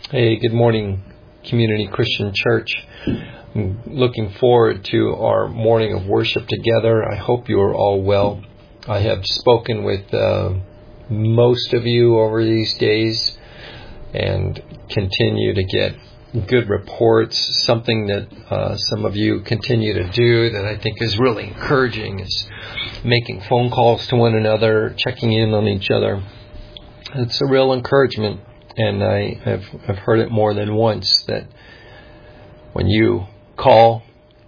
Hey, good morning, Community Christian Church. I'm looking forward to our morning of worship together. I hope you are all well. I have spoken with most of you over these days and continue to get good reports. Something that some of you continue to do that I think is really encouraging is making phone calls to one another, checking in on each other. It's a real encouragement. And I've heard it more than once that when you call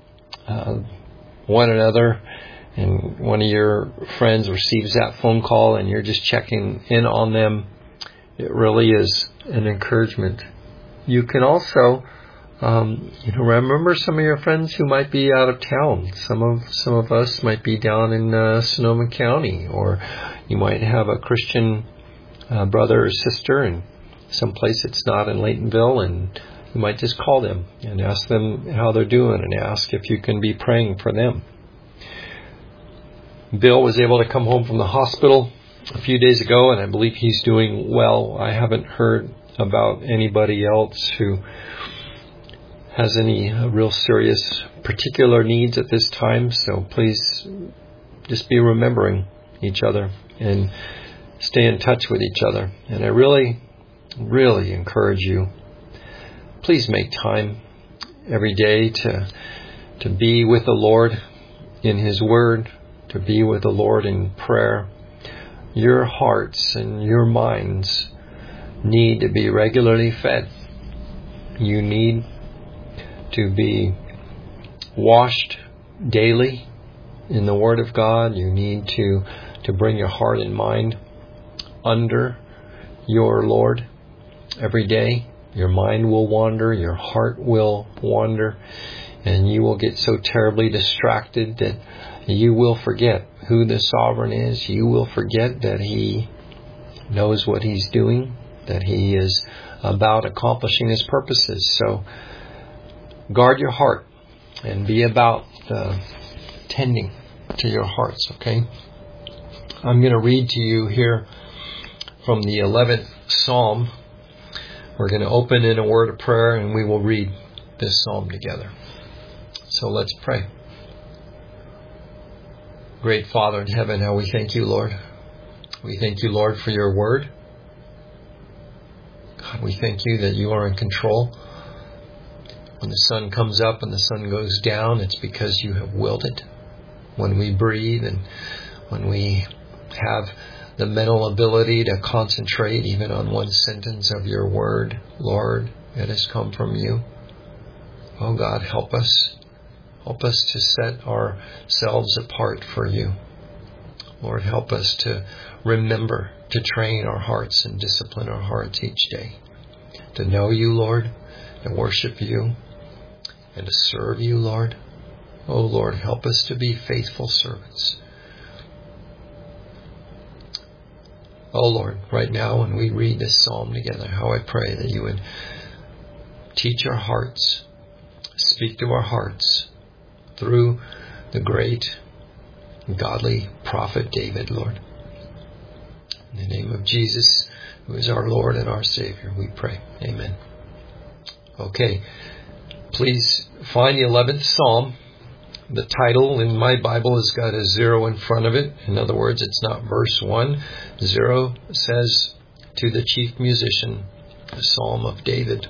one another and one of your friends receives that phone call and you're just checking in on them, it really is an encouragement. You can also, remember some of your friends who might be out of town. Some of us might be down in Sonoma County, or you might have a Christian brother or sister and someplace that's not in Laytonville, and you might just call them and ask them how they're doing and ask if you can be praying for them. Bill was able to come home from the hospital a few days ago, and I believe he's doing well. I haven't heard about anybody else who has any real serious particular needs at this time, so please just be remembering each other and stay in touch with each other. And I really encourage you, please make time every day to be with the Lord in His Word, to be with the Lord in prayer. Your hearts and your minds need to be regularly fed. You need to be washed daily in the Word of God. You need to bring your heart and mind under your Lord. Every day, your mind will wander, your heart will wander, and you will get so terribly distracted that you will forget who the sovereign is. You will forget that He knows what He's doing, that He is about accomplishing His purposes. So guard your heart and be about tending to your hearts, okay? I'm going to read to you here from the 11th Psalm. We're going to open in a word of prayer and we will read this psalm together. So let's pray. Great Father in heaven, how we thank you, Lord. We thank you, Lord, for your word. God, we thank you that you are in control. When the sun comes up and the sun goes down, it's because you have willed it. When we breathe and when we have the mental ability to concentrate even on one sentence of your word, Lord, it has come from you. Oh God, help us. Help us to set ourselves apart for you. Lord, help us to remember to train our hearts and discipline our hearts each day. To know you, Lord, to worship you, and to serve you, Lord. Oh Lord, help us to be faithful servants. Oh Lord, right now when we read this psalm together, how I pray that you would teach our hearts, speak to our hearts through the great godly prophet David, Lord. In the name of Jesus, who is our Lord and our Savior, we pray. Amen. Okay, please find the 11th Psalm. The title in my Bible has got a 0 in front of it. In other words, it's not verse 1. 0 says, to the chief musician, a psalm of David.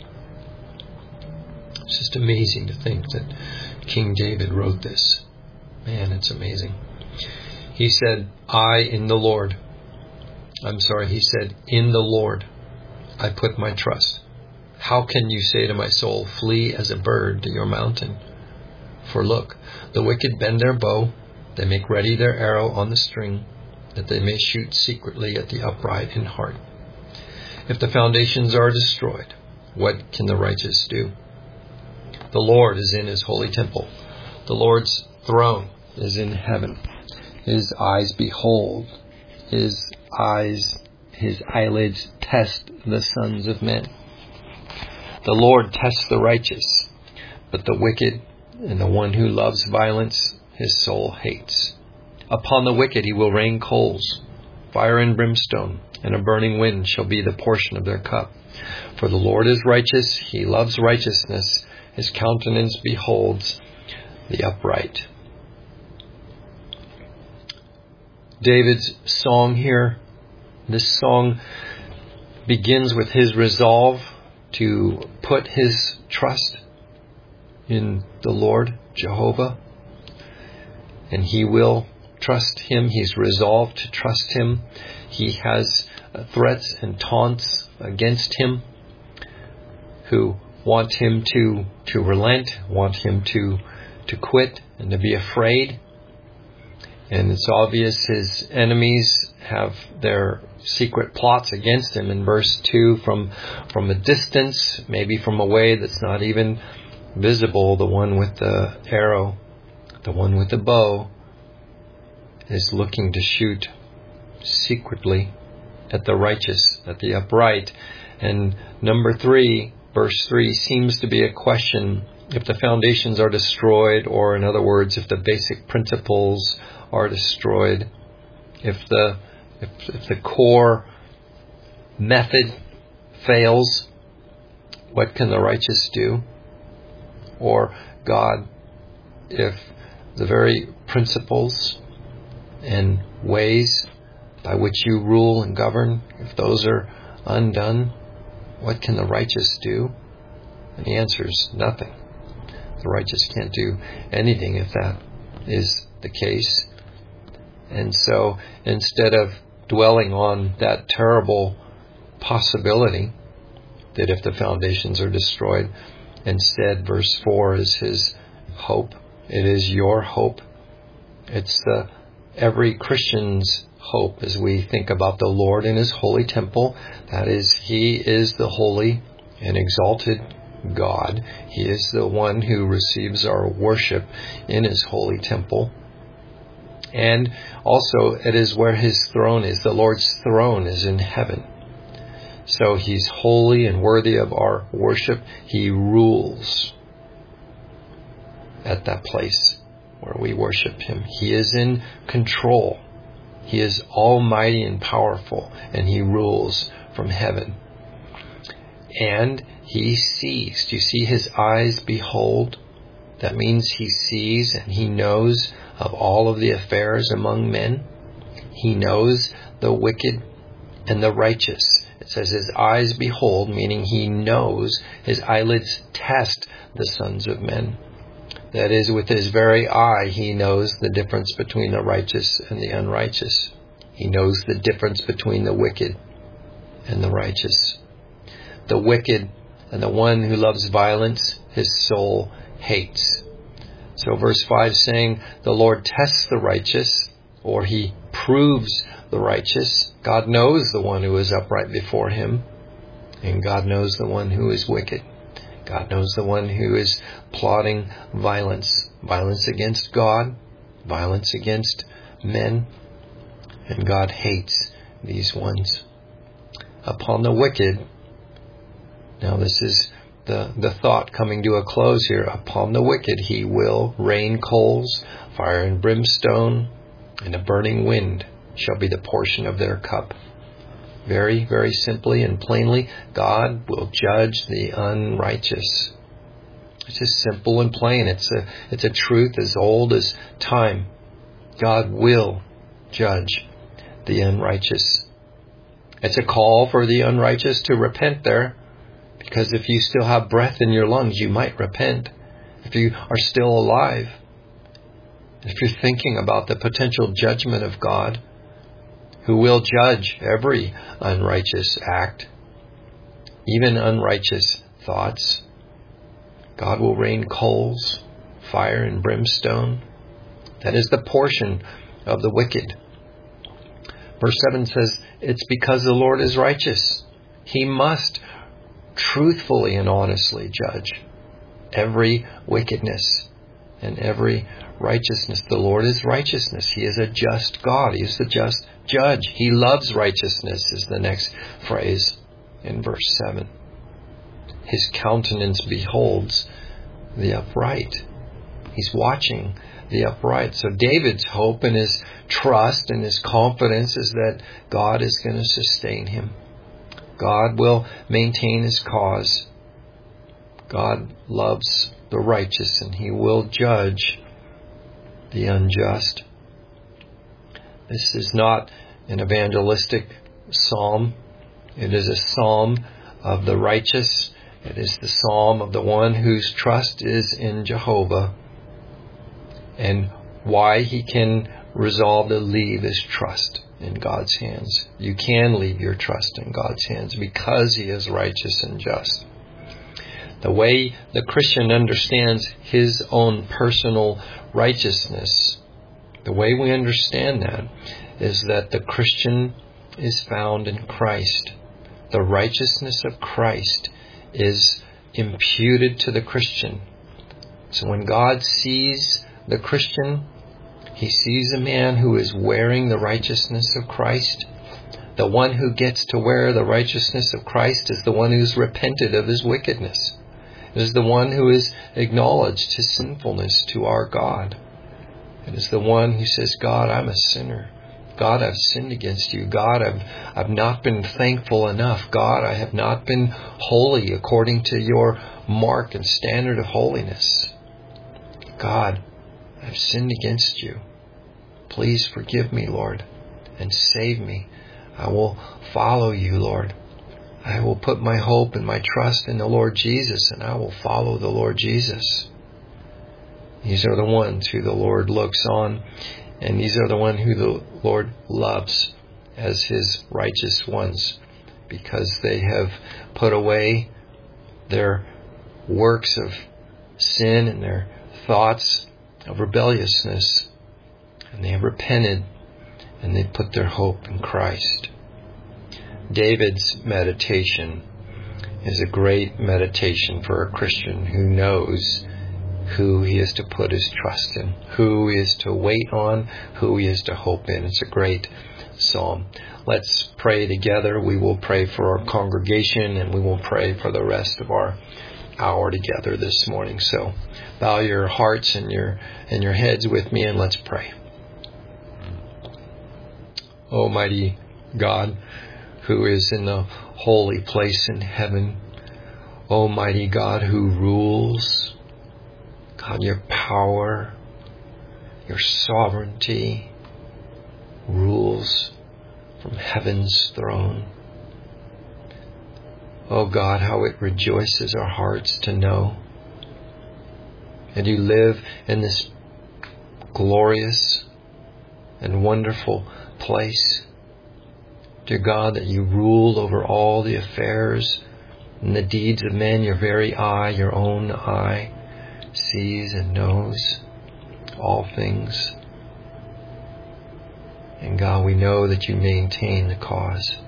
It's just amazing to think that King David wrote this. Man, it's amazing. He said, in the Lord, I put my trust. How can you say to my soul, flee as a bird to your mountain? For look, the wicked bend their bow, they make ready their arrow on the string, that they may shoot secretly at the upright in heart. If the foundations are destroyed, what can the righteous do? The Lord is in His holy temple. The Lord's throne is in heaven. His eyes behold. His eyelids test the sons of men. The Lord tests the righteous, but the wicked and the one who loves violence, His soul hates. Upon the wicked He will rain coals. Fire and brimstone and a burning wind shall be the portion of their cup. For the Lord is righteous. He loves righteousness. His countenance beholds the upright. David's song here, this song begins with his resolve to put his trust in the Lord Jehovah, and he will trust him. He's resolved to trust him. He has threats and taunts against him who want him to relent, want him to quit and to be afraid. And it's obvious his enemies have their secret plots against him. In verse 2, from a distance, maybe from a way that's not even visible, the one with the arrow, the one with the bow, is looking to shoot secretly at the righteous, at the upright. And number 3, verse 3, seems to be a question if the foundations are destroyed, or in other words, if the basic principles are destroyed, if the core method fails, what can the righteous do? Or God, if the very principles and ways by which you rule and govern, if those are undone, what can the righteous do? And the answer is nothing. The righteous can't do anything if that is the case. And so instead of dwelling on that terrible possibility that if the foundations are destroyed, instead verse 4 is his hope. It is your hope. It's every Christian's hope as we think about the Lord in his holy temple. That is, he is the holy and exalted God. He is the one who receives our worship in his holy temple. And also it is where his throne is. The Lord's throne is in heaven. So he's holy and worthy of our worship. He rules at that place where we worship him. He is in control. He is almighty and powerful, and he rules from heaven. And he sees. Do you see his eyes behold? That means he sees and he knows of all of the affairs among men. He knows the wicked and the righteous. It says his eyes behold, meaning he knows. His eyelids test the sons of men. That is, with his very eye, he knows the difference between the righteous and the unrighteous. He knows the difference between the wicked and the righteous. The wicked and the one who loves violence, his soul hates. So verse 5 saying, the Lord tests the righteous, or he proves the righteous. God knows the one who is upright before him, and God knows the one who is wicked. God knows the one who is plotting violence. Violence against God, violence against men, and God hates these ones. Upon the wicked, now this is the thought coming to a close here. Upon the wicked he will rain coals, fire and brimstone, and a burning wind shall be the portion of their cup. Very, very simply and plainly, God will judge the unrighteous. It's just simple and plain. It's a truth as old as time. God will judge the unrighteous. It's a call for the unrighteous to repent there. Because if you still have breath in your lungs, you might repent. If you are still alive, if you're thinking about the potential judgment of God, who will judge every unrighteous act, even unrighteous thoughts, God will rain coals, fire and brimstone. That is the portion of the wicked. Verse 7 says, it's because the Lord is righteous. He must truthfully and honestly judge every wickedness and every righteousness. The Lord is righteousness. He is a just God. He is a just judge. He loves righteousness is the next phrase in verse 7. His countenance beholds the upright. He's watching the upright. So David's hope and his trust and his confidence is that God is going to sustain him. God will maintain his cause. God loves the righteous, and he will judge the unjust. This is not an evangelistic psalm. It is a psalm of the righteous. It is the psalm of the one whose trust is in Jehovah, and why he can resolve to leave his trust in God's hands. You can leave your trust in God's hands because he is righteous and just. The way the Christian understands his own personal righteousness, the way we understand that is that the Christian is found in Christ. The righteousness of Christ is imputed to the Christian. So when God sees the Christian, he sees a man who is wearing the righteousness of Christ. The one who gets to wear the righteousness of Christ is the one who's repented of his wickedness. It is the one who has acknowledged his sinfulness to our God. It is the one who says, God, I'm a sinner. God, I've sinned against you. God, I've not been thankful enough. God, I have not been holy according to your mark and standard of holiness. God, I've sinned against you. Please forgive me, Lord, and save me. I will follow you, Lord. I will put my hope and my trust in the Lord Jesus, and I will follow the Lord Jesus. These are the ones who the Lord looks on, and these are the ones who the Lord loves as his righteous ones, because they have put away their works of sin and their thoughts of rebelliousness, and they have repented, and they put their hope in Christ. David's meditation is a great meditation for a Christian who knows who he is to put his trust in, who he is to wait on, who he is to hope in. It's a great psalm. Let's pray together. We will pray for our congregation, and we will pray for the rest of our hour together this morning. So bow your hearts and your heads with me, and let's pray. Almighty God, who is in the holy place in heaven, Almighty God who rules, God, your power, your sovereignty rules from heaven's throne. Oh God, how it rejoices our hearts to know that you live in this glorious and wonderful place. Dear God, that you rule over all the affairs and the deeds of men. Your very eye, your own eye, sees and knows all things. And God, we know that you maintain the cause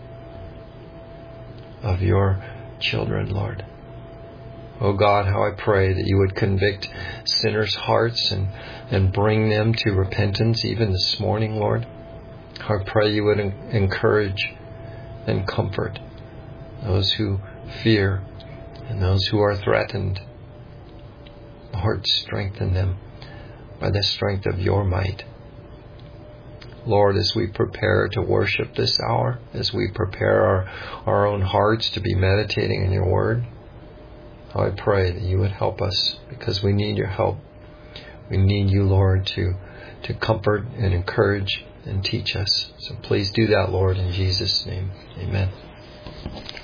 of your children, Lord. Oh God, how I pray that you would convict sinners' hearts and bring them to repentance even this morning, Lord. I pray you would encourage and comfort those who fear and those who are threatened. Lord, strengthen them by the strength of your might. Lord, as we prepare to worship this hour, as we prepare our own hearts to be meditating in your word, I pray that you would help us, because we need your help. We need you, Lord, to comfort and encourage and teach us. So please do that, Lord, in Jesus' name. Amen.